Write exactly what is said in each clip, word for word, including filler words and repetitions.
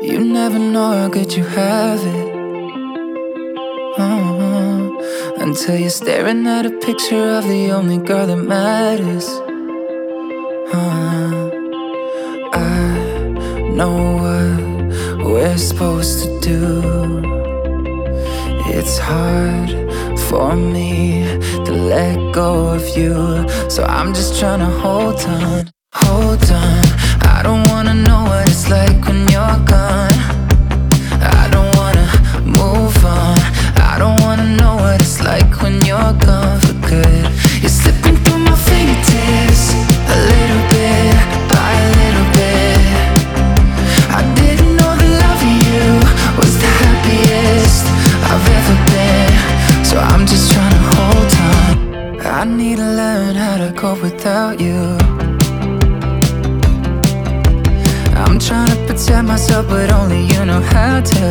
You never know how good you have it, uh-huh. Until you're staring at a picture of the only girl that matters, uh-huh. I know what we're supposed to do. It's hard for me to let go of you, so I'm just trying to hold on, hold on. I don't wanna know what it's like when you're gone. I don't wanna move on. I don't wanna know what it's like when you're gone for good. You're slipping through my fingertips, a little bit by a little bit. I didn't know that loving you was the happiest I've ever been, so I'm just trying to hold on. I need to learn how to cope without you. I'm trying to protect myself, but only you know how to.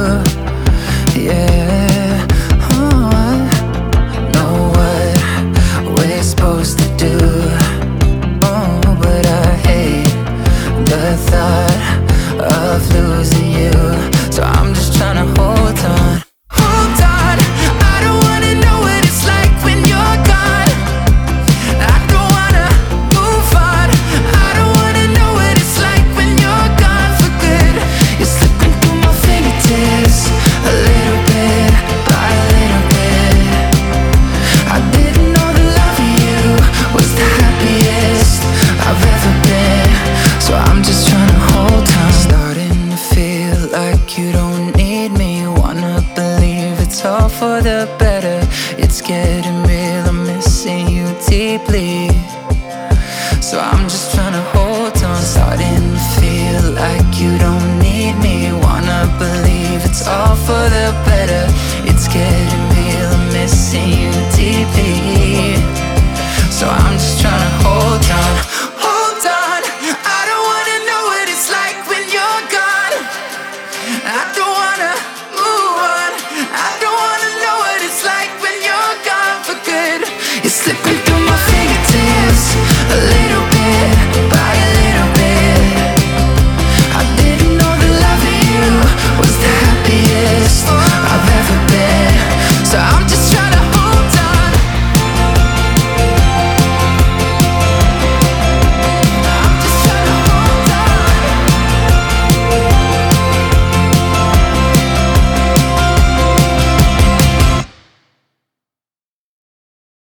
Yeah, oh, I know what we're supposed to do. Oh, but I hate the thought of losing you, so I'm just trying to hold on, hold on. I don't wanna know what it's like when you're gone. I don't wanna move on. I don't wanna know what it's like when you're gone for good. You're slipping through my fingertips, a little bit by a little bit. I didn't know that loving you was the happiest I've ever been, so I'm just trying to hold on. Starting to feel like you don't need me. Wanna believe it's all for the better. It's getting real, I'm missing you deeply, so I'm just trying to hold on. Starting to feel like you don't need me. Wanna believe it's all for the better. It's getting real, I'm missing you